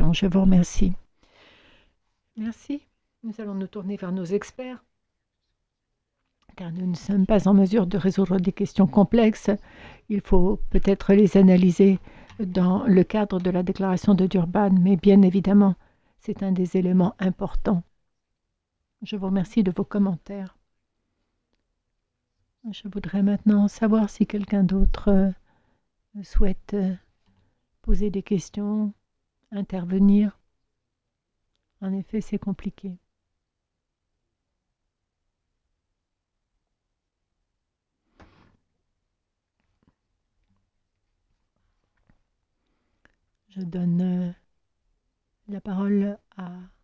question. Je vous remercie. Merci. Nous allons nous tourner vers nos experts, car nous ne sommes pas en mesure de résoudre des questions complexes. Il faut peut-être les analyser dans le cadre de la déclaration de Durban, mais bien évidemment, c'est un des éléments importants. Je vous remercie de vos commentaires. Je voudrais maintenant savoir si quelqu'un d'autre souhaite poser des questions, intervenir. En effet, c'est compliqué. Je donne la parole à